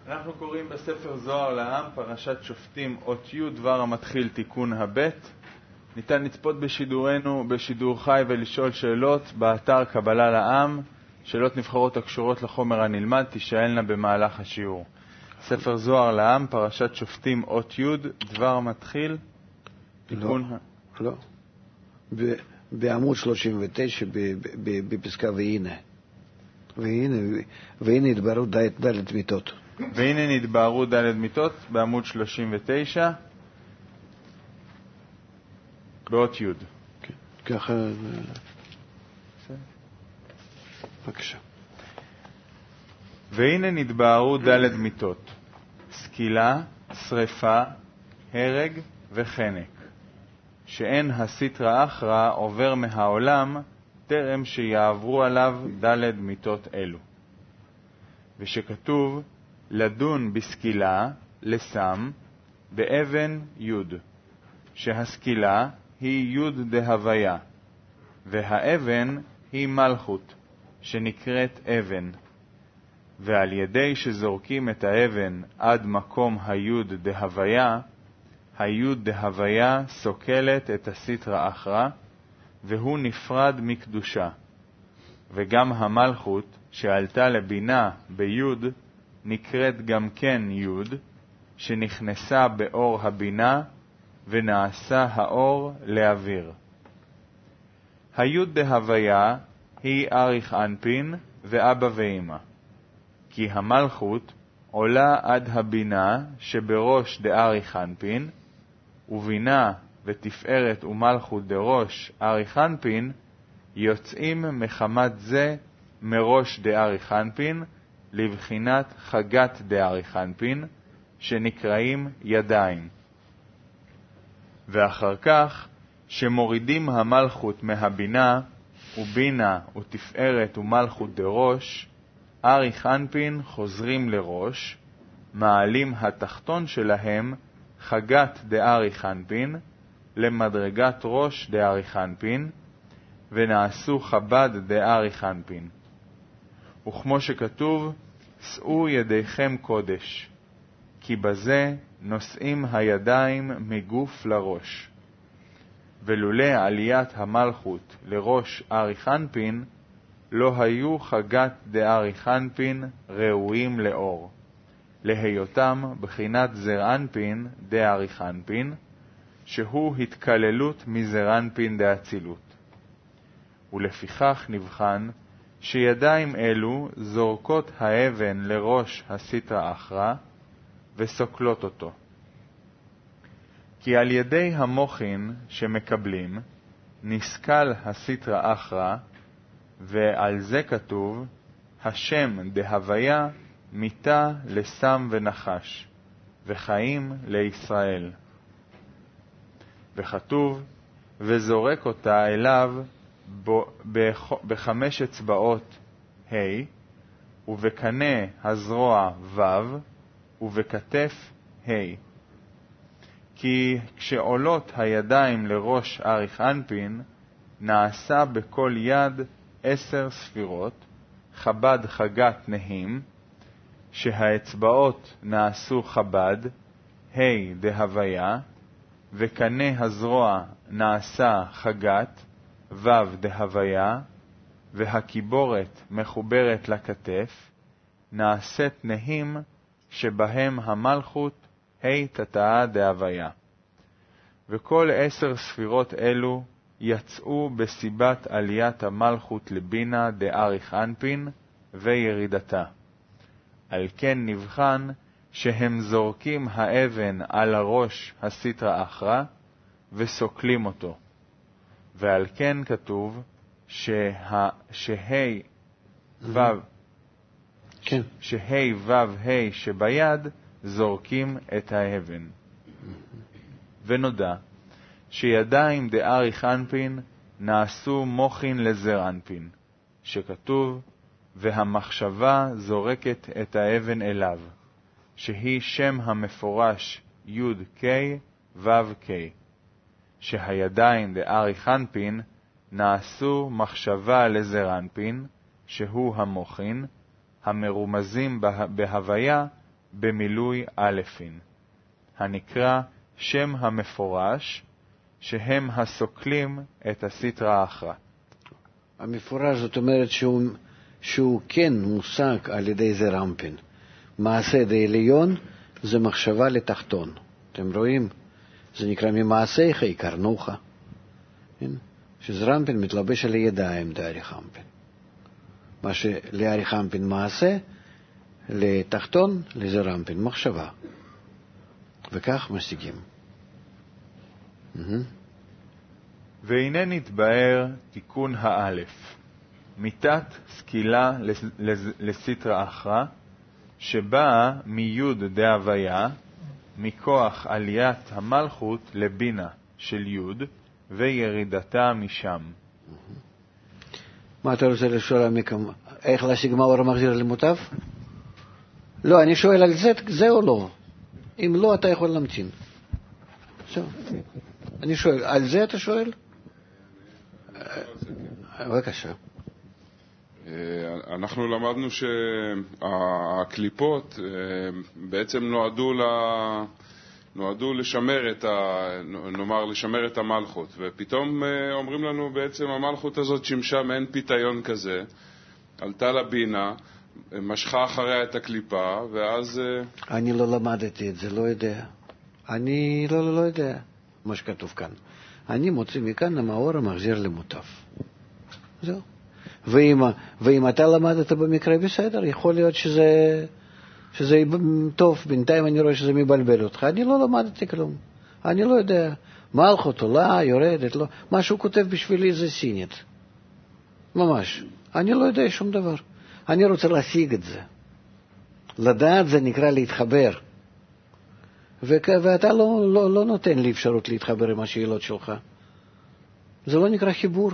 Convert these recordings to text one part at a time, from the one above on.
אנחנו קוראים בספר זוהר לעם, פרשת שופטים, אות י', דבר המתחיל תיקון הבית. ניתן לצפות בשידורנו, בשידור חי ולשאול שאלות באתר קבלה לעם. שאלות נבחרות הקשורות לחומר הנלמד תשאלנה במהלך השיעור. ספר זוהר לעם, פרשת שופטים, אות י', דבר המתחיל תיקון... לא. בעמוד 39 בפסקה והנה נתבהרו ד' מיתות. והנה נתבהרו ד' מיתות בעמוד 39 באות י'. ככה בבקשה. והנה נתבהרו ד' מיתות: סקילה, שריפה, הרג וחנק, שאין הסטרא אחרא עובר מהעולם טרם שיעברו עליו ד' מיתות אלו. ושכתוב לדון בסקילה, לסם, באבן י', שהסקילה היא י' דהוויה, והאבן היא מלכות, שנקראת אבן. ועל ידי שזורקים את האבן עד מקום הי' דהוויה, הי' דהוויה סוקלת את הסטרא אחרא, והוא נפרד מקדושה. וגם המלכות שעלתה לבינה בי' נקראת גם כן י', שנכנסה באור הבינה ונעשה האור לאוויר. הי' דהוויה היא אריך אנפין ואבא ואמא, כי המלכות עולה עד הבינה שבראש דאריך אנפין, ובינה ותפארת ומלכות דראש אריך אנפין יוצאים מחמת זה מראש דאריך אנפין לבחינת חגת דאריך אנפין, שנקראים ידיים. ואחר כך שמורידים המלכות מהבינה, ובינה ותפארת ומלכות דראש, אריך אנפין חוזרים לראש, מעלים התחתון שלהם חגת דאריך אנפין למדרגת ראש דאריך אנפין, ונעשו חב"ד דאריך אנפין. וכמו שכתוב, שאו ידיכם קודש, כי בזה נושאים הידיים מגוף לראש. ולולא עליית המלכות לראש אריך אנפין, לא היו חגת דאריך אנפין ראויים לאור, להיותם בחינת זר אנפין דאריך אנפין, שהוא התקללות מזר אנפין דאצילות. ולפיכך נבחן שידיים אלו זורקות האבן לראש הסטרא אחרא וסוקלות אותו. כי על ידי המוחין שמקבלים נסקל הסטרא אחרא, ועל זה כתוב השם דהוויה מיתה לסם ונחש, וחיים לישראל. וכתוב וזורק אותה אליו בחמש אצבעות ה', ובקנה הזרוע ו', ובכתף ה'. כי כשעולות הידיים לראש אריך אנפין, נעשה בכל יד 10 ספירות, חב"ד חגת נהים, שהאצבעות נעשו חב"ד, ה' דהוויה, וקנה הזרוע נעשה חגת, ו' דהוויה, והכיבורת מחוברת לכתף, נעשית נהים שבהם המלכות ה' תתאה דהוויה. וכל 10 ספירות אלו יצאו בסיבת עליית המלכות לבינה דאריך אנפין וירידתה. על כן נבחן שהם זורקים האבן על הראש הסטרא אחרא וסוקלים אותו. ועל כן כתוב שה' ו' ה' שביד זורקים את האבן. ונודע שידיים דאריך אנפין נעשו מוחין לזר אנפין, שכתוב והמחשבה זורקת את האבן אליו, שהיא שם המפורש י' ק' ו' ק', שהידיים דאריך אנפין נעשו מחשבה לזר אנפין, שהוא המוחין, המרומזים בהוויה במילוי אלפין, הנקרא שם המפורש, שהם הסוקלים את הסטרא אחרא. המפורש זאת אומרת שהוא כן מושג על ידי זה רמפין. מעשה דעליון זה מחשבה לתחתון. אתם רואים? זה נקרא ממעשיך יקרנוך. שזה רמפין מתלבש על הידיים דאריך רמפין. מה שלאריך רמפין מעשה, לתחתון לזה רמפין מחשבה. וכך משיגים. והנה נתבאר תיקון האלף, מיתת סקילה לסטרא אחרא, שבאה מיוד דהוויה, מכוח עליית המלכות לבינה של יוד, וירידתה משם. מה אתה רוצה לשאול איך להשיג מאור המחזיר למוטב? לא, אני שואל על זה או לא? אם לא, אתה יכול להמתין. אני שואל, על זה אתה שואל? בבקשה. אנחנו למדנו שהקליפות בעצם נועדו לשמר לשמר את המלכות, ופתאום אומרים לנו בעצם המלכות הזאת שימשה מעין פיתיון כזה, עלתה לבינה, משכה אחריה את הקליפה, ואז... אני לא למדתי את זה, לא יודע. אני לא יודע מה שכתוב כאן. אני מוציא מכאן המאור המחזיר למוטב. זהו. ואם אתה למדת במקרה בסדר, יכול להיות שזה טוב. בינתיים אני רואה שזה מבלבל אותך. אני לא למדתי כלום. אני לא יודע. מלכות עולה, יורדת, לא. מה שהוא כותב בשבילי זה סינית. ממש. אני לא יודע שום דבר. אני רוצה להשיג את זה. לדעת זה נקרא להתחבר. ואתה לא נותן לי אפשרות להתחבר עם השאלות שלך. זה לא נקרא חיבור.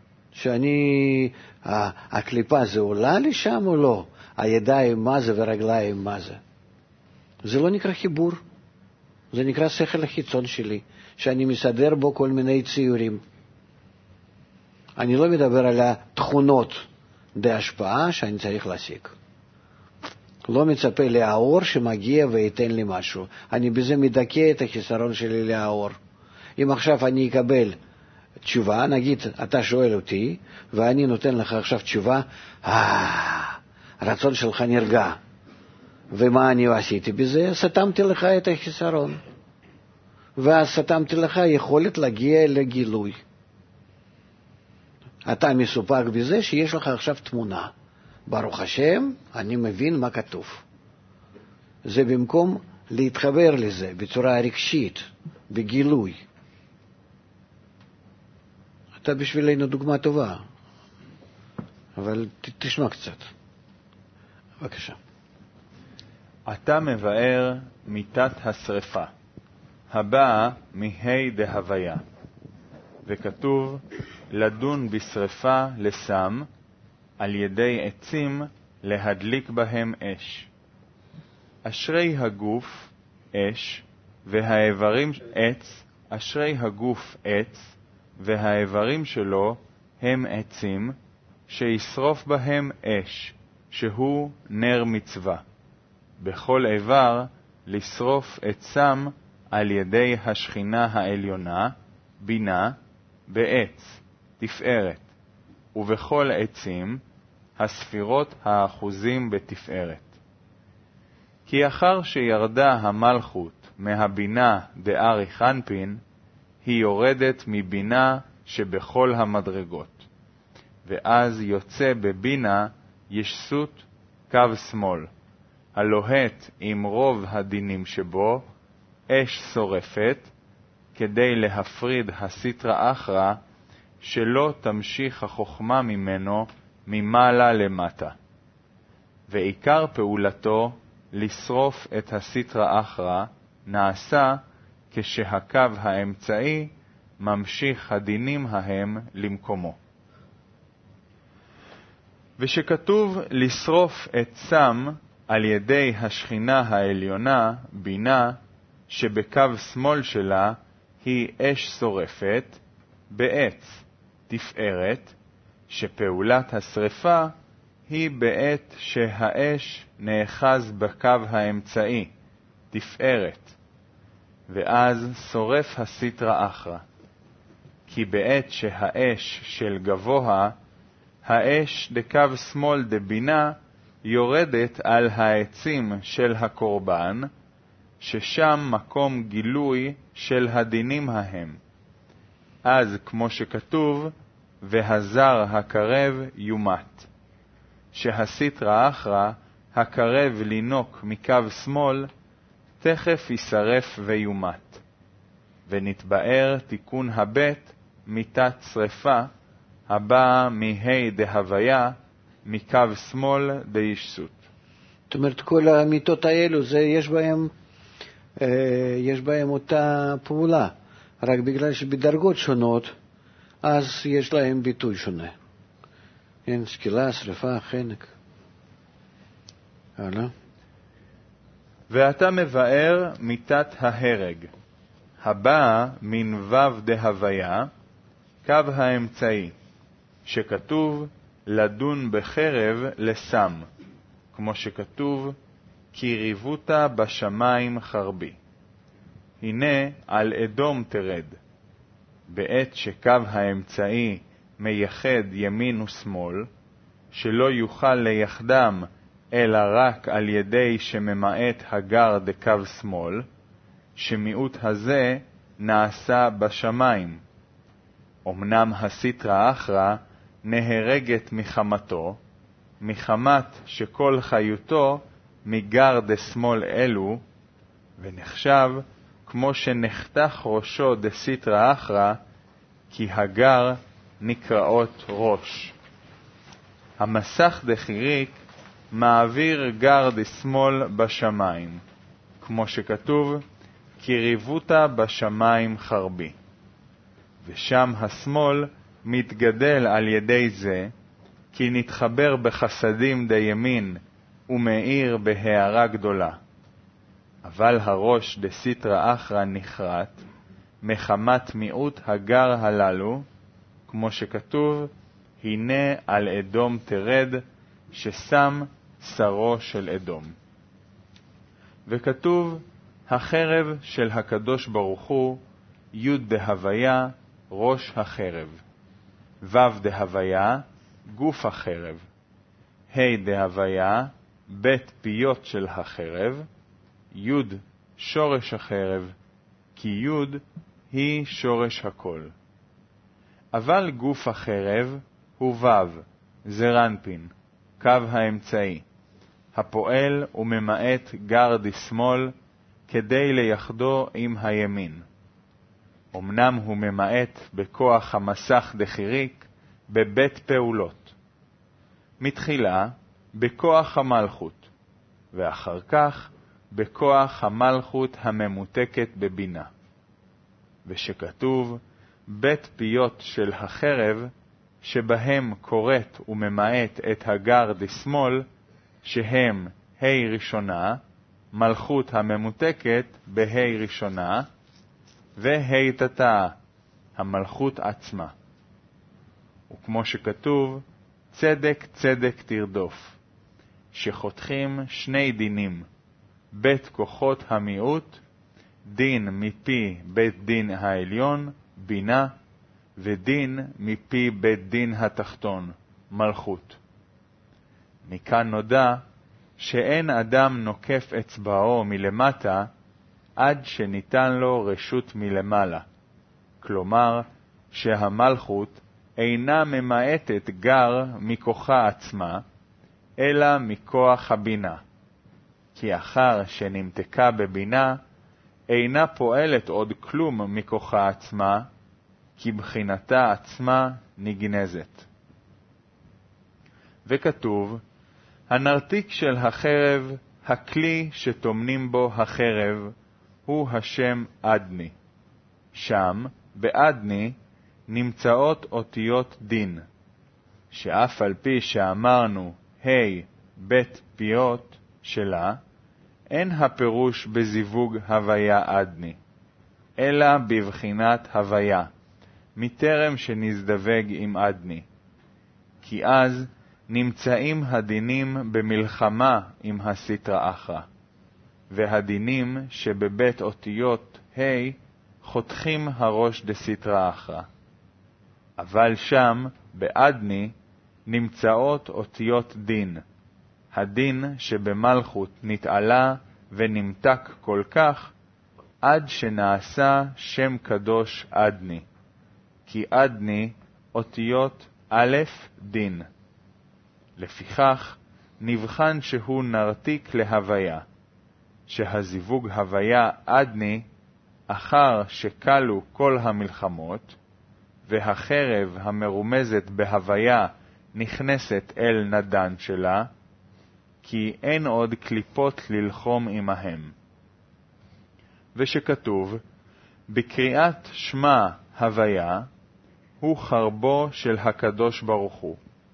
הקליפה זה עולה לי שם או לא? הידיים מה זה ורגליים מה זה? זה לא נקרא חיבור. זה נקרא שכל החיצון שלי, שאני מסדר בו כל מיני ציורים. אני לא מדבר על התכונות בהשפעה שאני צריך להשיג. לא מצפה לאור שמגיע וייתן לי משהו. אני בזה מדכא את החיסרון שלי לאור. אם עכשיו אני אקבל תשובה, נגיד אתה שואל אותי ואני נותן לך עכשיו תשובה, הרצון שלך נרגע. ומה אני עשיתי בזה? סתמתי לך את החיסרון. ואז סתמתי לך יכולת להגיע לגילוי. אתה מסופק בזה שיש לך עכשיו תמונה. ברוך השם, אני מבין מה כתוב. זה במקום להתחבר לזה בצורה רגשית, בגילוי. אתה בשבילנו דוגמה טובה, אבל תשמע קצת. בבקשה. אתה מבאר מיתת השריפה, הבאה מהי דהוויה, וכתוב לדון בשריפה לסם, על ידי עצים להדליק בהם אש. אשרי הגוף אש והאיברים עץ, אשרי הגוף עץ והאיברים שלו הם עצים, שישרוף בהם אש, שהוא נר מצווה. בכל איבר לשרוף עצם על ידי השכינה העליונה, בינה, בעץ, תפארת, ובכל עצים הספירות האחוזים בתפארת. כי אחר שירדה המלכות מהבינה דאריך אנפין, היא יורדת מבינה שבכל המדרגות, ואז יוצא בבינה ישסות קו שמאל, הלוהט עם רוב הדינים שבו, אש שורפת, כדי להפריד הסטרא אחרא, שלא תמשיך החוכמה ממנו ממעלה למטה. ועיקר פעולתו לשרוף את הסטרא אחרא נעשה כשהקו האמצעי ממשיך הדינים ההם למקומו. ושכתוב לשרוף את סם על ידי השכינה העליונה, בינה, שבקו שמאל שלה היא אש שורפת, בעץ, תפארת, שפעולת השריפה היא בעת שהאש נאחז בקו האמצעי, תפארת, ואז שורף הסטרא אחרא. כי בעת שהאש של גבוה, האש דקו שמאל דבינה, יורדת על העצים של הקורבן, ששם מקום גילוי של הדינים ההם. אז כמו שכתוב, והזר הקרב יומת. שהסטרא אחרא, הקרב לינוק מקו שמאל, תכף ישרף ויומת. ונתבאר תיקון הבית מיתת שרפה, הבאה מהי דהוויה, מקו שמאל דישסות. זאת אומרת, כל המיתות האלו, יש בהם אותה פעולה, רק בגלל שבדרגות שונות, אז יש להם ביטוי שונה. כן, שקילה, שרפה, חנק. הלאה. ואתה מבאר מיתת ההרג, הבאה מן וו דהוויה, קו האמצעי, שכתוב לדון בחרב לסם, כמו שכתוב כי ריבותה בשמיים חרבי. הנה על אדום תרד, בעת שקו האמצעי מייחד ימין ושמאל, שלא יוכל ליחדם אלא רק על ידי שממעט הגר דקו שמאל, שמיעוט הזה נעשה בשמיים. אמנם הסטרא אחרא נהרגת מחמתו, מחמת שכל חיותו מגר דשמאל אלו, ונחשב כמו שנחתך ראשו דסטרא אחרא, כי הגר נקראות ראש. המסך דחיריק מעביר גר דשמאל בשמיים, כמו שכתוב, כי ריבותה בשמיים חרבי. ושם השמאל מתגדל על ידי זה, כי נתחבר בחסדים דימין ומאיר בהערה גדולה. אבל הראש דסטרא אחרא נחרט, מחמת מיעוט הגר הללו, כמו שכתוב, הנה על אדום תרד, ששם שרו של אדום. וכתוב, החרב של הקדוש ברוך הוא, י' דהוויה, ראש החרב, ו' דהוויה, גוף החרב, ה' דהוויה, בית פיות של החרב, י' שורש החרב, כי י' היא שורש הכל. אבל גוף החרב הוא ו', זרנפין, קו האמצעי, הפועל וממעט גר דשמאל, כדי ליחדו עם הימין. אמנם הוא ממעט בכוח המסך דחיריק בבית פעולות. מתחילה בכוח המלכות, ואחר כך בכוח המלכות הממותקת בבינה. ושכתוב, בית פיות של החרב, שבהם קוראת וממעט את הגר דשמאל, שהם ה' ראשונה, מלכות הממותקת בה' ראשונה, וה' תתאה, המלכות עצמה. וכמו שכתוב, צדק צדק תרדוף, שחותכים שני דינים, בית כוחות המיעוט, דין מפי בית דין העליון, בינה, ודין מפי בית דין התחתון, מלכות. מכאן נודע שאין אדם נוקף אצבעו מלמטה עד שניתן לו רשות מלמעלה. כלומר, שהמלכות אינה ממעטת גר מכוחה עצמה, אלא מכוח הבינה. כי אחר שנמתקה בבינה, אינה פועלת עוד כלום מכוחה עצמה, כי בחינתה עצמה נגנזת. וכתוב, הנרתיק של החרב, הכלי שתומנים בו החרב, הוא השם אדני. שם, באדני, נמצאות אותיות דין, שאף על פי שאמרנו, בית פיות שלה, אין הפירוש בזיווג הוויה אדני, אלא בבחינת הוויה, מטרם שנזדווג עם אדני. כי אז נמצאים הדינים במלחמה עם הסטרא אחרא, והדינים שבבית אותיות ה' חותכים הראש דסטרא אחרא. אבל שם, באדני, נמצאות אותיות דין. הדין שבמלכות נתעלה ונמתק כל כך, עד שנעשה שם קדוש אדני. כי אדני אותיות א' דין. לפיכך, נבחן שהוא נרתיק להוויה, שהזיווג הוויה אדני, אחר שקלו כל המלחמות, והחרב המרומזת בהוויה נכנסת אל נדן שלה, כי אין עוד קליפות ללחום עמהם. ושכתוב, בקריאת שמה הוויה, הוא חרבו של הקדוש ברוך הוא,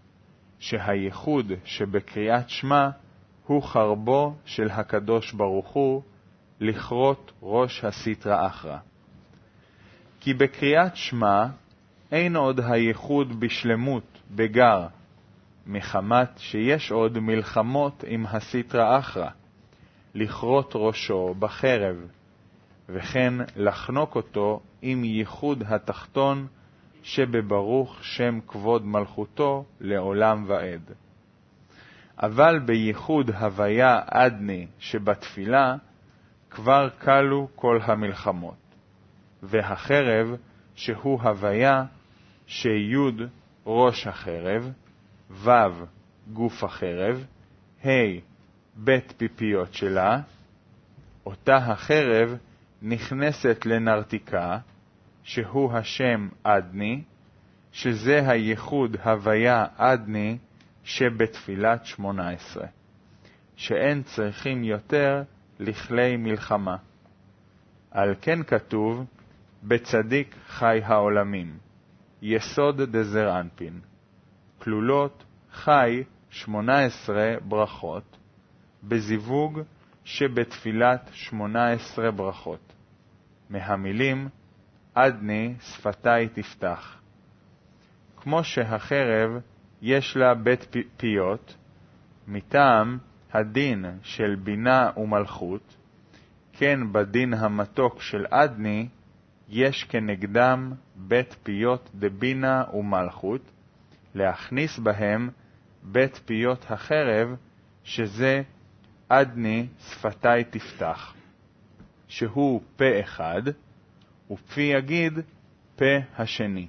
שהייחוד שבקריאת שמה הוא חרבו של הקדוש ברוך הוא, לכרות ראש הסטרא אחרא. כי בקריאת שמה אין עוד הייחוד בשלמות בגר, מחמת שיש עוד מלחמות עם הסטרא אחרא, לכרות ראשו בחרב, וכן לחנוק אותו עם ייחוד התחתון שבברוך שם כבוד מלכותו לעולם ועד. אבל בייחוד הוויה אדני שבתפילה כבר קלו כל המלחמות, והחרב שהוא הוויה שיוד ראש החרב, ו' גוף החרב, ה' בית פיפיות שלה, אותה החרב נכנסת לנרתיקה, שהוא השם אדני, שזה הייחוד הוויה אדני שבתפילת 18, שאין צריכים יותר לכלי מלחמה. על כן כתוב, בצדיק חי העולמים, יסוד דזר אנפין. כלולות חי 18 ברכות, בזיווג שבתפילת 18 ברכות. מהמילים, אדני שפתי תפתח. כמו שהחרב יש לה בית פיות, מטעם הדין של בינה ומלכות, כן בדין המתוק של אדני, יש כנגדם בית פיות דבינה ומלכות, להכניס בהם בית פיות החרב, שזה אדני שפתי תפתח, שהוא פה אחד, ופי יגיד פה השני.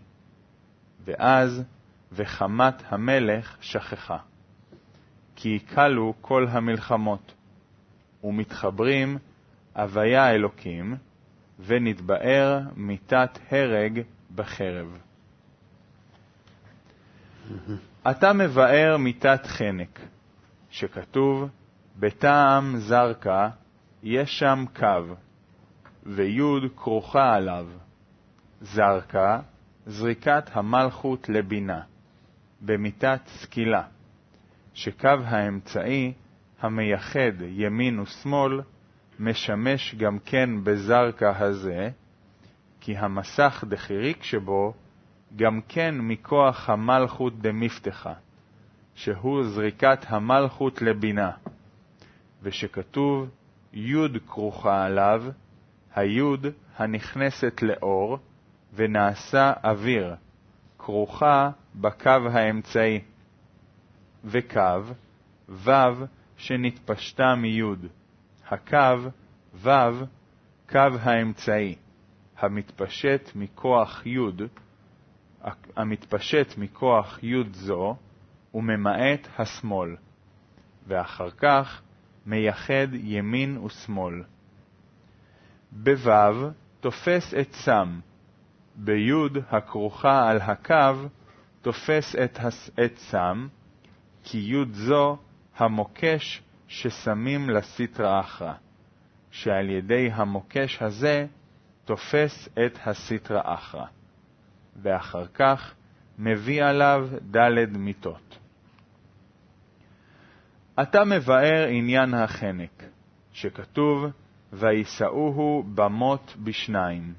ואז וחמת המלך שכחה, כי קלו כל המלחמות, ומתחברים הוויה אלוקים, ונתבאר מיתת הרג בחרב. אתה מבאר מיתת חנק, שכתוב, בטעם זרקה יש שם קו, ויוד כרוכה עליו. זרקה, זריקת המלכות לבינה, במיתת סקילה, שקו האמצעי המייחד ימין ושמאל, משמש גם כן בזרקה הזה, כי המסך דחיריק שבו גם כן מכוח המלכות דמפתחה, שהוא זריקת המלכות לבינה, ושכתוב יוד כרוכה עליו, היוד הנכנסת לאור ונעשה אוויר, כרוכה בקו האמצעי, וקו ו' שנתפשטה מיוד, הקו ו' קו האמצעי, המתפשט מכוח יוד זו, וממעט השמאל, ואחר כך מייחד ימין ושמאל. בו' תופס את סם, ביוד הכרוכה על הקו תופס את סם, כי יוד זו המוקש ששמים לסטרא אחרא, שעל ידי המוקש הזה תופס את הסטרא אחרא, ואחר כך מביא עליו ד' מיתות. אתה מבאר עניין החנק, שכתוב, ויסעוהו במות בשניים,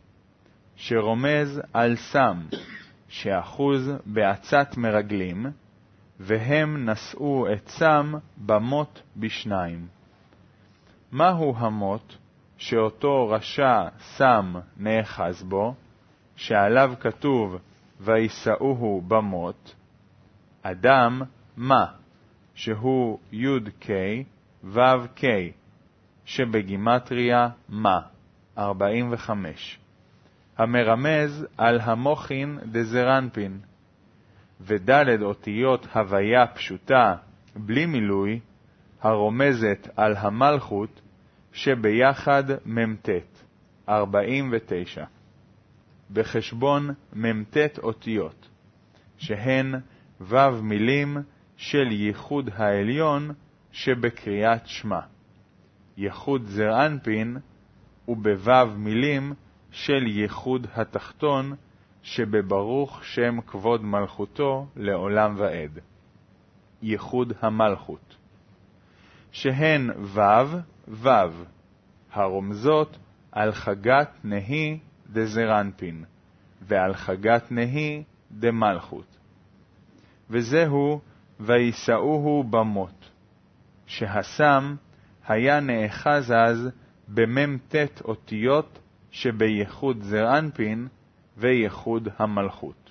שרומז על סם, שאחוז בעצת מרגלים, והם נשאו את סם במות בשניים. מהו המות שאותו רשע סם נאחז בו, שעליו כתוב וישאוהו במות? אדם מה, שהוא י' ו' ק', שבגימטריה מה, 45, המרמז על המוחין דזרנפין, ודלת אותיות הוויה פשוטה בלי מילוי, הרומזת על המלכות שביחד ממתת, 49, בחשבון ממתת אותיות, שהן ו' מילים של ייחוד העליון שבקריאת שמה, ייחוד זרענפין, ובו' מילים של ייחוד התחתון שבברוך שם כבוד מלכותו לעולם ועד, ייחוד המלכות, שהן ו' ו', הרומזות על חגת נהי דזרנפין ועל חגת נהי דמלכות. וזהו וישאוהו במות, שהסם היה נאחז אז בממתת אותיות שבייחוד זרענפין וייחוד המלכות.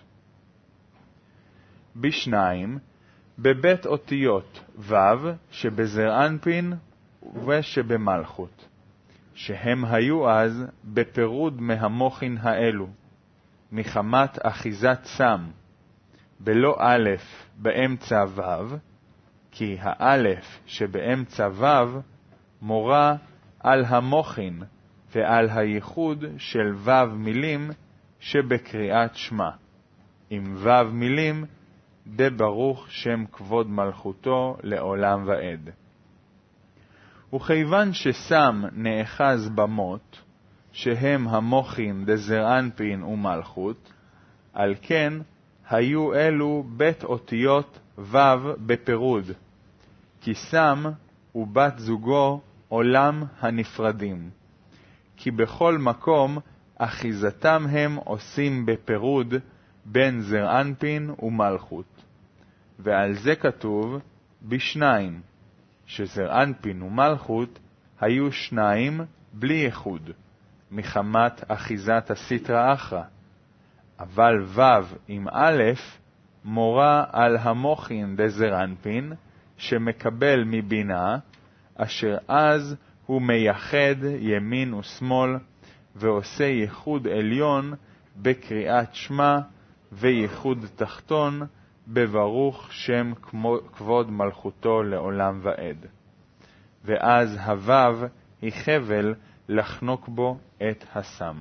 בשניים, בבית אותיות ו' שבזרענפין ושבמלכות, שהם היו אז בפירוד מהמוחין האלו, מחמת אחיזת סם, בלא א' באמצע ו', כי האלף שבאמצע ו' מורה על המוחין ועל הייחוד של ו' מילים שבקריאת שמה, עם ו' מילים דברוך שם כבוד מלכותו לעולם ועד. וכיוון שסם נאחז במות, שהם המוחין דזרענפין ומלכות, על כן היו אלו בית אותיות ו' בפירוד, כי סם ובת זוגו עולם הנפרדים, כי בכל מקום אחיזתם הם עושים בפירוד בין זרענפין ומלכות. ועל זה כתוב בשניים, שזרענפין ומלכות היו שניים בלי ייחוד, מחמת אחיזת הסטרא אחרא, אבל ו' עם א' מורה על המוחין דזרנפין שמקבל מבינה, אשר אז הוא מייחד ימין ושמאל, ועושה ייחוד עליון בקריאת שמה, וייחוד תחתון בברוך שם כבוד מלכותו לעולם ועד. ואז הו' היא חבל לחנוק בו את הסם.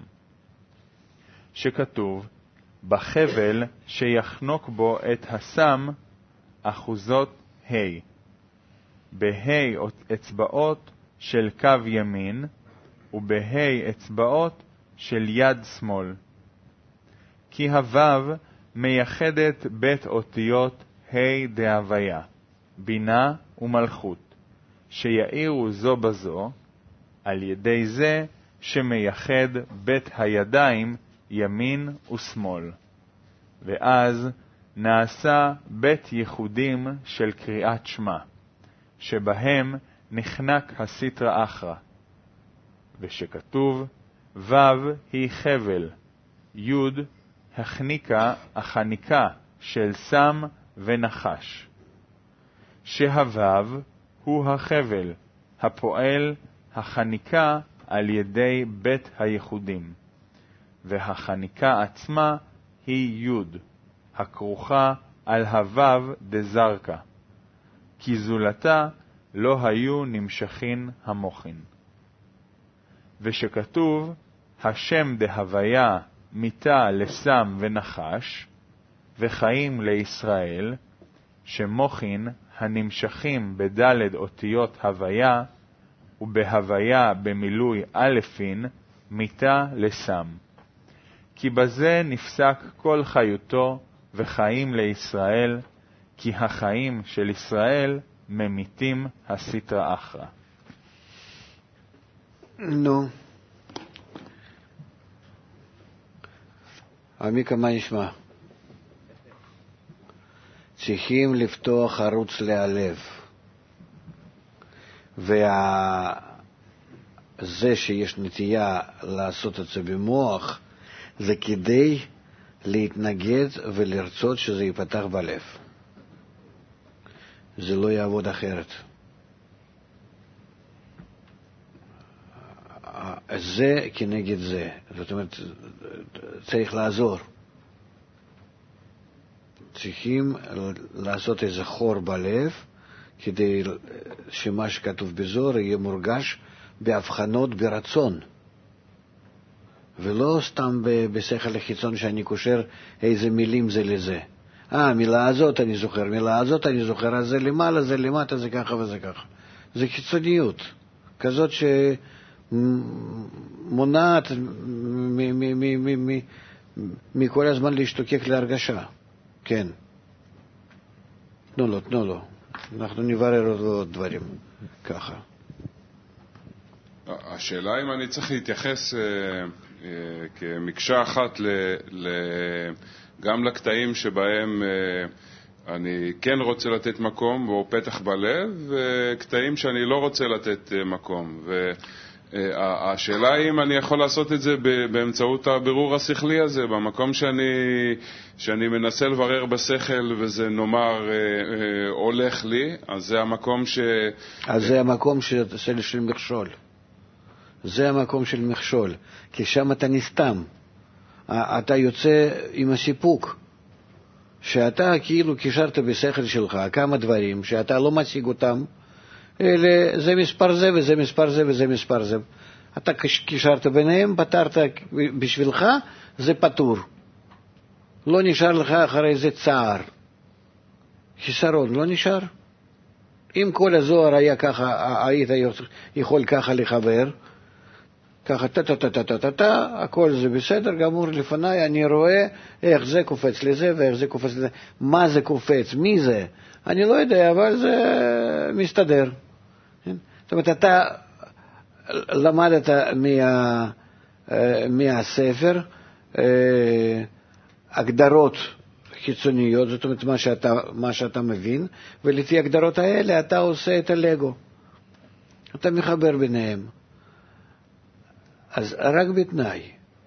שכתוב, בחבל שיחנוק בו את הסם אחוזות ה', בה' אצבעות של קו ימין, ובה' אצבעות של יד שמאל. כי הו' מייחדת בית אותיות ה' דהוויה, בינה ומלכות, שיעירו זו בזו, על ידי זה שמייחד בית הידיים ימין ושמאל. ואז נעשה בית ייחודים של קריאת שמה, שבהם נחנק הסטרא אחרא, ושכתוב ו' היא חבל, י' החניקה של סם ונחש, שהו' הוא החבל הפועל החניקה על ידי בית הייחודים, והחניקה עצמה היא י' הכרוכה על הו' דזרקה, כי זולתה לא היו נמשכין המוחין. ושכתוב השם דהוויה מיתה לסם ונחש, וחיים לישראל, שמוחין הנמשכים בדלת אותיות הוויה, ובהוויה במילוי אלפין מיתה לסם. כי בזה נפסק כל חיותו וחיים לישראל, כי החיים של ישראל ממיתים הסטרא אחרא. נו. עמיקה, מה נשמע? צריכים לפתוח ערוץ להלב. זה שיש נטייה לעשות את זה במוח, זה כדי להתנגד ולרצות שזה ייפתח בלב. זה לא יעבוד אחרת. זה כנגד זה. זאת אומרת, צריך לעזור. צריכים לעשות איזה חור בלב, כדי שמה שכתוב בזוהר יהיה מורגש בהבחנות ברצון. ולא סתם בשכל החיצון שאני קושר איזה מילים זה לזה. מילה הזאת אני זוכר, מילה הזאת אני זוכר, אז זה למעלה, זה למטה, זה ככה וזה ככה. זה חיצוניות, כזאת שמונעת מכל הזמן להשתוקק להרגשה. כן. תנו לו. אנחנו נברר עוד דברים ככה. השאלה אם אני צריך להתייחס כמקשה אחת גם לקטעים שבהם אני כן רוצה לתת מקום או פתח בלב, וקטעים שאני לא רוצה לתת מקום. והשאלה היא אם אני יכול לעשות את זה באמצעות הבירור השכלי הזה, במקום שאני מנסה לברר בשכל וזה נאמר הולך לי, אז זה המקום אז זה המקום של מכשול. זה המקום של מכשול, כי שם אתה נסתם. אתה יוצא עם הסיפוק, שאתה כאילו קישרת בשכל שלך כמה דברים שאתה לא משיג אותם, זה מספר זה וזה מספר זה וזה מספר זה. אתה קישרת ביניהם, פתרת בשבילך, זה פתור. לא נשאר לך אחרי זה צער. חיסרון לא נשאר. אם כל הזוהר היה ככה, היית יכול ככה לחבר, ככה טה, הכל זה בסדר גמור לפניי, אני רואה איך זה קופץ לזה ואיך זה קופץ לזה. מה זה קופץ? מי זה? אני לא יודע, אבל זה מסתדר. זאת אומרת, אתה למדת מהספר הגדרות חיצוניות, זאת אומרת מה שאתה מבין, ולפי הגדרות האלה אתה עושה את הלגו. אתה מחבר ביניהם. אז רק בתנאי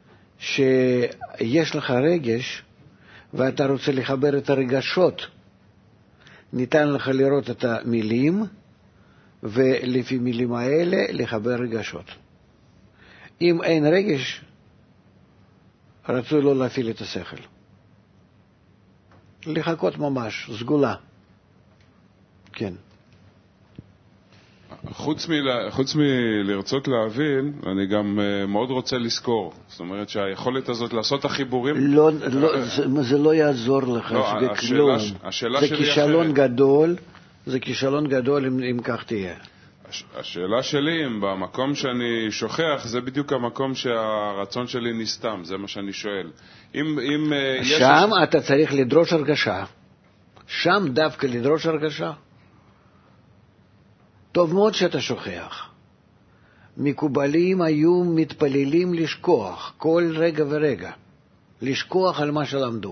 שיש לך רגש ואתה רוצה לחבר את הרגשות, ניתן לך לראות את המילים ולפי מילים האלה לחבר רגשות. אם אין רגש, רצוי לא להפעיל את השכל. לחכות ממש, סגולה. כן. חוץ מלרצות להבין, אני גם מאוד רוצה לזכור. זאת אומרת שהיכולת הזאת לעשות החיבורים... לא, זה לא יעזור לך, בכלום. זה כישלון גדול, זה כישלון גדול אם כך תהיה. השאלה שלי, אם במקום שאני שוכח, זה בדיוק המקום שהרצון שלי נסתם, זה מה שאני שואל. שם אתה צריך לדרוש הרגשה. שם דווקא לדרוש הרגשה. טוב מאוד שאתה שוכח. מקובלים היו מתפללים לשכוח כל רגע ורגע. לשכוח על מה שלמדו.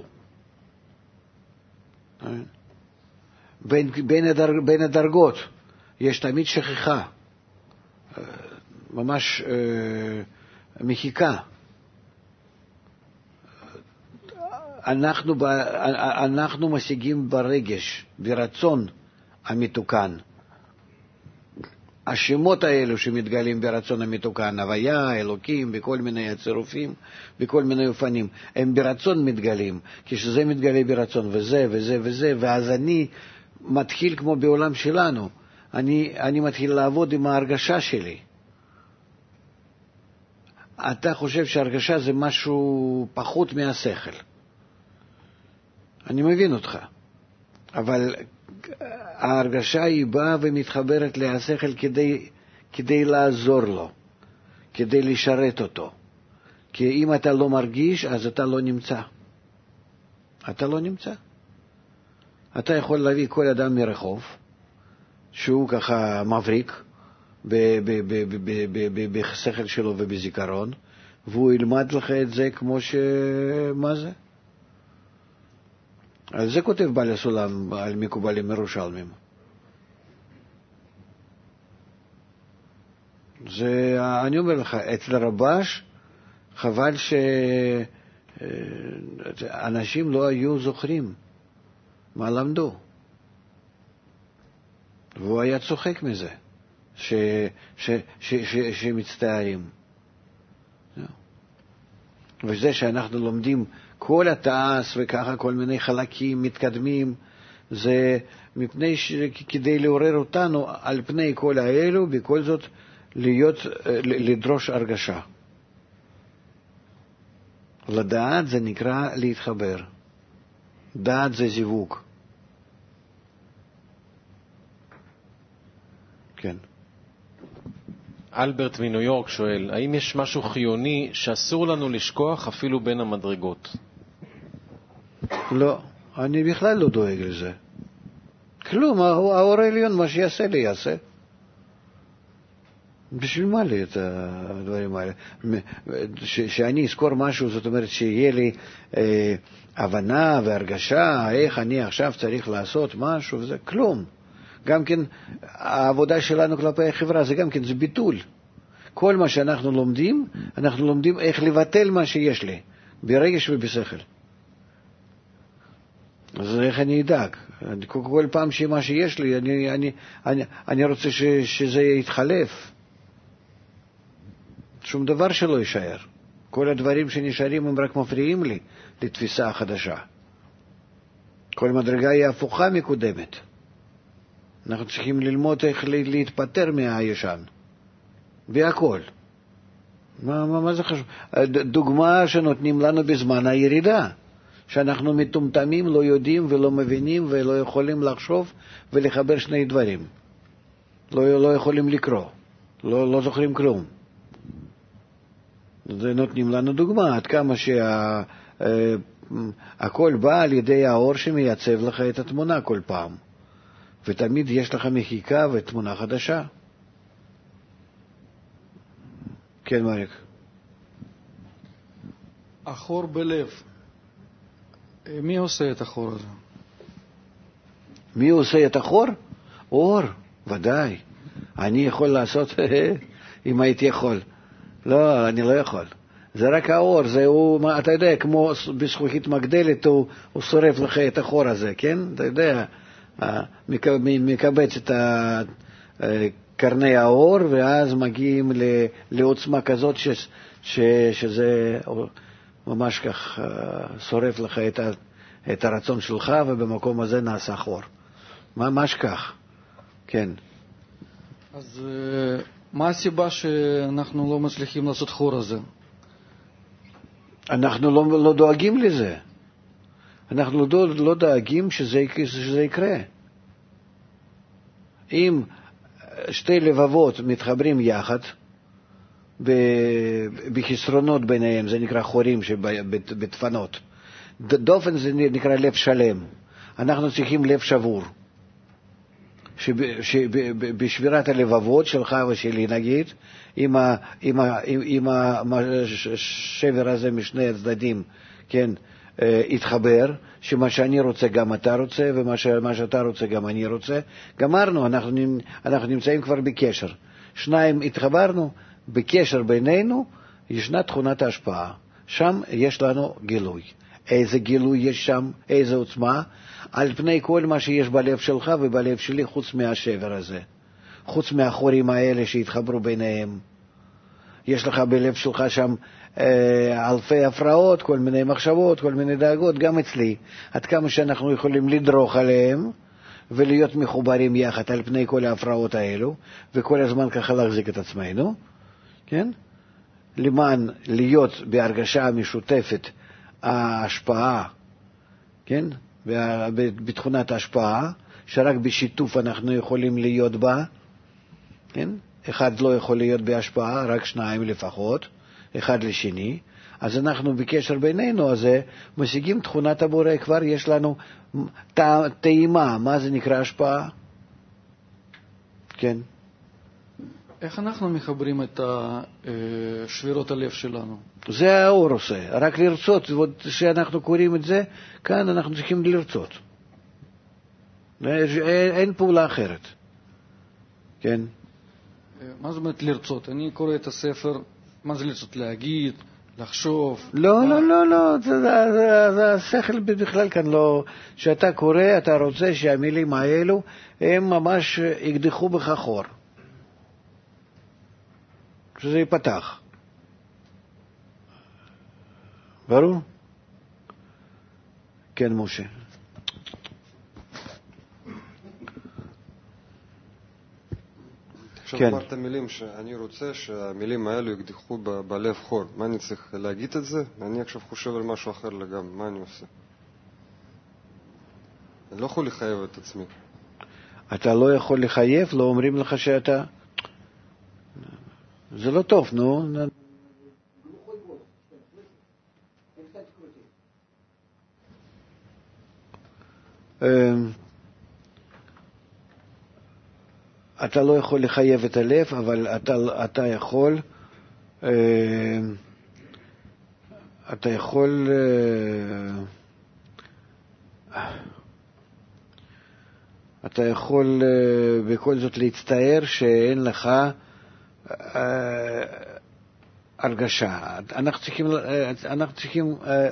בין הדרגות יש תמיד שכחה. ממש מחיקה. אנחנו משיגים ברגש, ברצון המתוקן. השמות האלו שמתגלים ברצון המתוקן, הוויה, אלוקים, בכל מיני הצירופים, בכל מיני אופנים, הם ברצון מתגלים, כשזה מתגלה ברצון וזה וזה וזה, ואז אני מתחיל כמו בעולם שלנו, אני מתחיל לעבוד עם ההרגשה שלי. אתה חושב שההרגשה זה משהו פחות מהשכל. אני מבין אותך, אבל ההרגשה היא באה ומתחברת להשכל כדי לעזור לו, כדי לשרת אותו. כי אם אתה לא מרגיש, אז אתה לא נמצא. אתה לא נמצא. אתה יכול להביא כל אדם מרחוב, שהוא ככה מבריק בשכל שלו ובזיכרון, והוא ילמד לך את זה כמו מה זה? על זה כותב בעל הסולם, על מקובלים ירושלמים. זה, אני אומר לך, אצל הרבש, חבל שאנשים לא היו זוכרים מה למדו. והוא היה צוחק מזה, שמצטערים. וזה שאנחנו לומדים כל התעש וככה כל מיני חלקים מתקדמים, זה מפני כדי לעורר אותנו על פני כל האלו, בכל זאת לדרוש הרגשה. לדעת זה נקרא להתחבר. דעת זה זיווג. כן. אלברט מניו יורק שואל, האם יש משהו חיוני שאסור לנו לשכוח אפילו בין המדרגות? לא, אני בכלל לא דואג לזה. כלום, האור העליון, מה שיעשה לי יעשה. בשביל מה לי את הדברים האלה? שאני אזכור משהו, זאת אומרת שיהיה לי הבנה והרגשה, איך אני עכשיו צריך לעשות משהו, וזה כלום. גם כן, העבודה שלנו כלפי החברה, זה גם כן, זה ביטול. כל מה שאנחנו לומדים, אנחנו לומדים איך לבטל מה שיש לי, ברגש ובשכל. אז איך אני אדאג? כל פעם שמה שיש לי, אני רוצה שזה יתחלף. שום דבר שלא יישאר. כל הדברים שנשארים הם רק מפריעים לי לתפיסה החדשה. כל מדרגה היא הפוכה מקודמת. אנחנו צריכים ללמוד איך להתפטר מהישן. בהכל. מה זה חשוב? דוגמה שנותנים לנו בזמן הירידה. שאנחנו מטומטמים, לא יודעים ולא מבינים ולא יכולים לחשוב ולחבר שני דברים. לא יכולים לקרוא. לא זוכרים כלום. זה נותנים לנו דוגמה, עד כמה שהכל בא על ידי האור שמייצב לך את התמונה כל פעם. ותמיד יש לך מחיקה ותמונה חדשה. כן, מריק. החור בלב. מי עושה את החור הזה? מי עושה את החור? אור, ודאי. אני יכול לעשות, אם הייתי יכול. לא, אני לא יכול. זה רק האור, זה הוא, אתה יודע, כמו בזכוכית מגדלת, הוא שורף לך את החור הזה, כן? אתה יודע, מקבץ את קרני האור, ואז מגיעים לעוצמה כזאת שזה ממש כך שורף לך את הרצון שלך, ובמקום הזה נעשה חור. ממש כך, כן. אז מה הסיבה שאנחנו לא מצליחים לעשות חור הזה? אנחנו לא דואגים לזה. אנחנו לא דואגים שזה יקרה. אם שתי לבבות מתחברים יחד, בחסרונות ביניהם, זה נקרא חורים שבדפנות. דופן זה נקרא לב שלם. אנחנו צריכים לב שבור. שבשבירת הלבבות שלך ושלי, נגיד, עם השבר הזה משני הצדדים, כן, התחבר, שמה שאני רוצה גם אתה רוצה, ומה שאתה רוצה גם אני רוצה, גמרנו, אנחנו נמצאים כבר בקשר. שניים התחברנו, בקשר בינינו ישנה תכונת ההשפעה. שם יש לנו גילוי. איזה גילוי יש שם, איזה עוצמה, על פני כל מה שיש בלב שלך ובלב שלי, חוץ מהשבר הזה, חוץ מהחורים האלה שהתחברו ביניהם. יש לך בלב שלך שם אלפי הפרעות, כל מיני מחשבות, כל מיני דאגות, גם אצלי. עד כמה שאנחנו יכולים לדרוך עליהם ולהיות מחוברים יחד על פני כל ההפרעות האלו, וכל הזמן ככה להחזיק את עצמנו, כן? למען להיות בהרגשה משותפת ההשפעה, כן? בתכונת ההשפעה, שרק בשיתוף אנחנו יכולים להיות בה, כן? אחד לא יכול להיות בהשפעה, רק שניים לפחות, אחד לשני. אז אנחנו בקשר בינינו, אז משיגים תכונת הבורא, כבר יש לנו טעימה. מה זה נקרא השפעה? כן. איך אנחנו מחברים את שבירות הלב שלנו? זה האור עושה, רק לרצות. כשאנחנו קוראים את זה, כאן אנחנו צריכים לרצות. אין פעולה אחרת. כן? מה זאת אומרת לרצות? אני קורא את הספר, מה זה לרצות? להגיד, לחשוב? לא, לא, לא, לא, זה השכל בכלל כאן לא. כשאתה קורא, אתה רוצה שהמילים האלו, הם ממש יקדחו בך חור. שזה ייפתח. ברור? כן, משה. עכשיו כן. אמרת מילים שאני רוצה שהמילים האלו יקדחו בלב חור. מה אני צריך להגיד את זה? אני עכשיו חושב על משהו אחר לגמרי. מה אני עושה? אני לא יכול לחייב את עצמי. אתה לא יכול לחייב, לא אומרים לך שאתה... זה לא טוב, נו. אתה לא יכול לחייב את הלב, אבל אתה יכול אתה יכול בכל זאת להצטער שאין לך הרגשה. אנחנו צריכים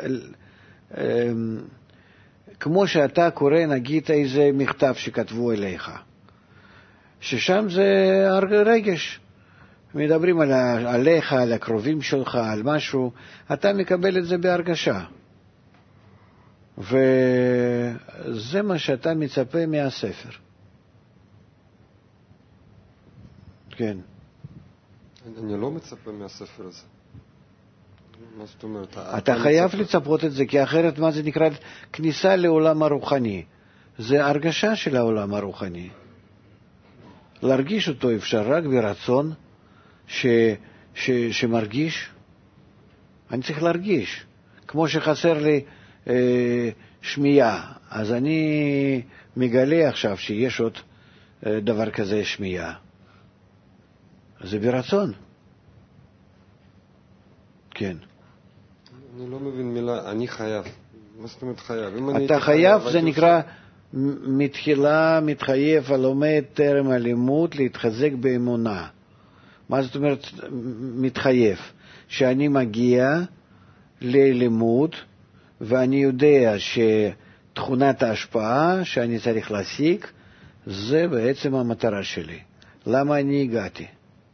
כמו שאתה קורא נגיד איזה מכתב שכתבו אליך, ששם זה רגש, מדברים עליך, על הקרובים שלך, על משהו, אתה מקבל את זה בהרגשה, וזה מה שאתה מצפה מהספר. כן. אני לא מצפה מהספר הזה. מה זאת אומרת? אתה חייב לצפות את זה, כי אחרת מה זה נקרא כניסה לעולם הרוחני? זה הרגשה של העולם הרוחני. להרגיש אותו אפשר רק ברצון שמרגיש. אני צריך להרגיש. כמו שחסר לי שמיעה, אז אני מגלה עכשיו שיש עוד דבר כזה שמיעה. זה ברצון. כן. אני לא מבין מילה, אני חייב. מה זאת אומרת חייב? אתה חייב, זה נקרא מתחילה מתחייב הלומד טרם הלימוד להתחזק באמונה. מה זאת אומרת מתחייב? שאני מגיע ללימוד ואני יודע שתכונת ההשפעה שאני צריך להשיג זה בעצם המטרה שלי. למה אני הגעתי?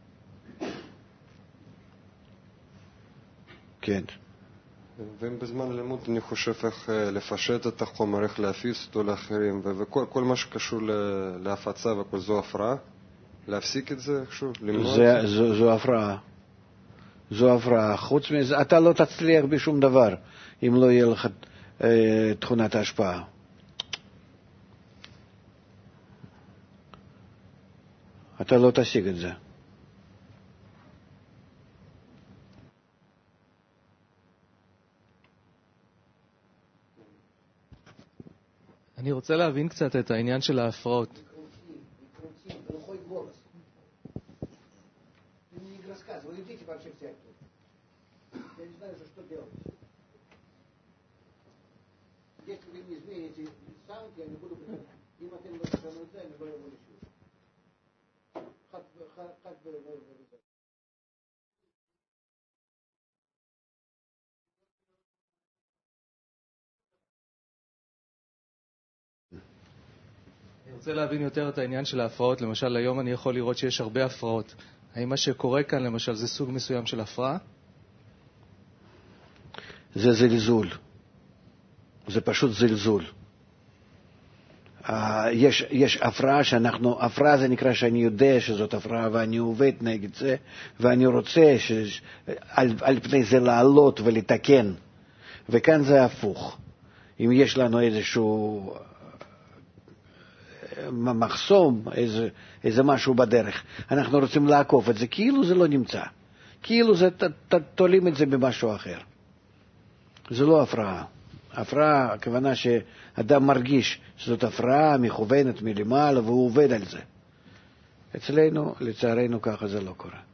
כן. ואם בזמן לימוד אני חושב איך לפשט את החומר, איך להפיץ אותו לאחרים, וכל מה שקשור להפצה וכל זו הפרעה, להפסיק את זה איכשהו, למנוע את זה? זו הפרעה. זו הפרעה. חוץ מזה, אתה לא תצליח בשום דבר, אם לא יהיה לך תכונת ההשפעה. אתה לא תשיג את זה. אני רוצה להבין קצת את העניין של ההפרעות. אני רוצה להבין יותר את העניין של ההפרעות. למשל, היום אני יכול לראות שיש הרבה הפרעות. האם מה שקורה כאן, למשל, זה סוג מסוים של הפרעה? זה זלזול. זה פשוט זלזול. יש הפרעה שאנחנו, הפרעה זה נקרא שאני יודע שזאת הפרעה ואני עובד נגד זה, ואני רוצה על פני זה לעלות ולתקן. וכאן זה הפוך. אם יש לנו איזשהו מחסום, איזה משהו בדרך, אנחנו רוצים לעקוף את זה, כאילו זה לא נמצא. כאילו זה, תולים את זה במשהו אחר. זה לא הפרעה. הפרעה, הכוונה שאדם מרגיש שזאת הפרעה מכוונת מלמעלה והוא עובד על זה. אצלנו, לצערנו, ככה זה לא קורה.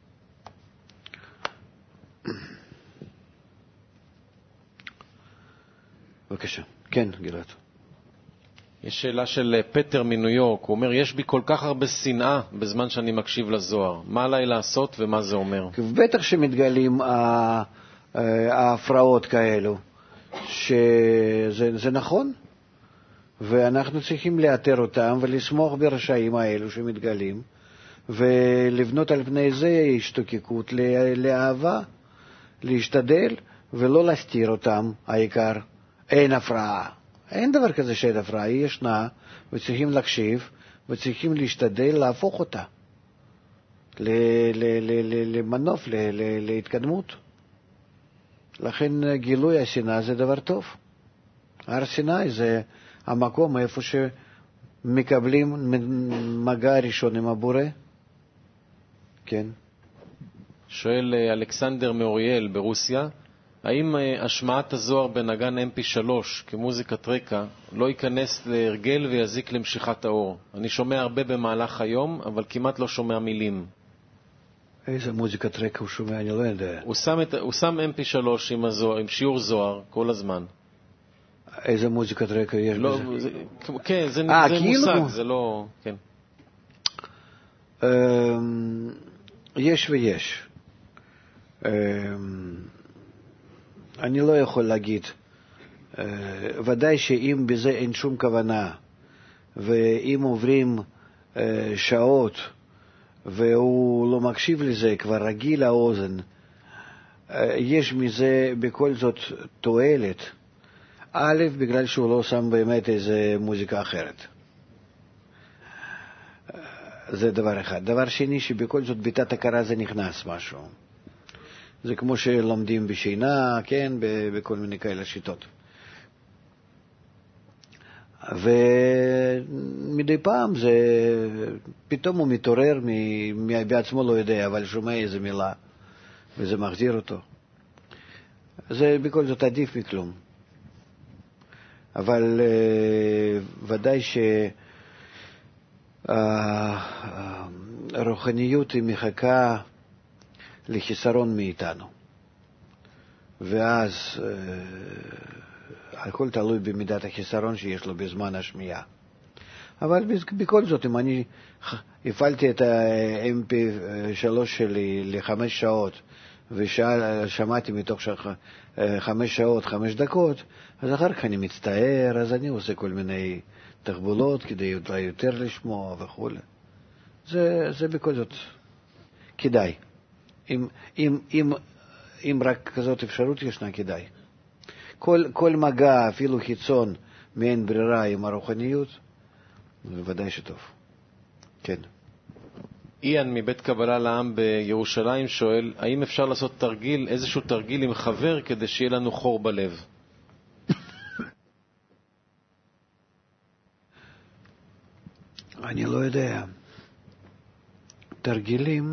בבקשה. כן, גלעד. יש שאלה של פטר מניו יורק. הוא אומר, יש בי כל כך הרבה שנאה בזמן שאני מקשיב לזוהר. מה עליי לעשות ומה זה אומר? בטח שמתגלים ההפרעות כאלו, שזה נכון, ואנחנו צריכים לאתר אותם ולסמוך ברשעים האלו שמתגלים, ולבנות על פני זה השתוקקות לאהבה, להשתדל ולא להסתיר אותם. העיקר, אין הפרעה. אין דבר כזה שאין הפרעה, היא ישנה, וצריכים להקשיב, וצריכים להשתדל להפוך אותה למנוף, להתקדמות. לכן גילוי השנאה זה דבר טוב. הר סיני זה המקום איפה שמקבלים מגע ראשון עם הבורא. כן. שואל אלכסנדר מאוריאל ברוסיה, האם השמעת הזוהר בנגן MP3 כמוזיקת רקע לא ייכנס להרגל ויזיק למשיכת האור? אני שומע הרבה במהלך היום, אבל כמעט לא שומע מילים. איזה מוזיקת רקע הוא שומע? אני לא יודע. הוא שם MP3 עם שיעור זוהר כל הזמן. איזה מוזיקת רקע יש לא, בזה? כן, זה מושג, זה לא... כן. יש ויש. אני לא יכול להגיד. ודאי שאם בזה אין שום כוונה, ואם עוברים שעות, והוא לא מקשיב לזה, כבר רגיל האוזן, יש מזה בכל זאת תועלת. א', בגלל שהוא לא שם באמת איזה מוזיקה אחרת. זה דבר אחד. דבר שני, שבכל זאת ביטת הכרה זה נכנס משהו. זה כמו שלומדים בשינה, כן, בכל מיני כאלה שיטות. ומדי פעם זה, פתאום הוא מתעורר, בעצמו לא יודע, אבל שומע איזה מילה, וזה מחזיר אותו. זה בכל זאת עדיף מכלום. אבל ודאי שהרוחניות היא מחכה לחיסרון מאיתנו. ואז הכל תלוי במידת החיסרון שיש לו בזמן השמיעה. אבל בכל זאת, אם אני הפעלתי את ה-MP3 שלי ל5 שעות, ושמעתי מתוך 5 שעות 5 דקות, אז אחר כך אני מצטער, אז אני עושה כל מיני תחבולות כדי יותר לשמוע וכו'. זה בכל זאת כדאי. אם רק כזאת אפשרות ישנה, כדאי. כל מגע, אפילו חיצון, מעין ברירה עם הרוחניות, בוודאי שטוב. כן. איאן מבית קבלה לעם בירושלים שואל, האם אפשר לעשות תרגיל, איזשהו תרגיל עם חבר כדי שיהיה לנו חור בלב? אני לא יודע. תרגילים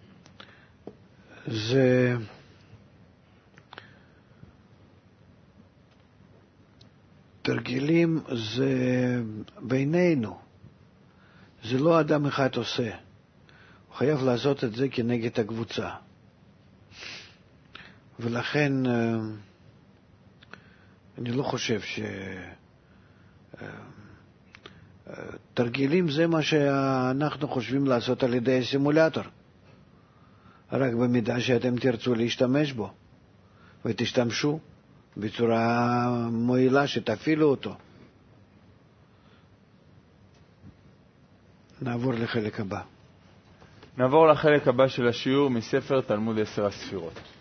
זה בינינו. זה לא אדם אחד עושה. הוא חייב לעשות את זה כנגד הקבוצה. ולכן אני לא חושב תרגילים זה מה שאנחנו חושבים לעשות על ידי סימולטור. רק במידה שאתם תרצו להשתמש בו, ותשתמשו בצורה מועילה שתפעילו אותו. נעבור לחלק הבא. נעבור לחלק הבא של השיעור מספר תלמוד 10 הספירות.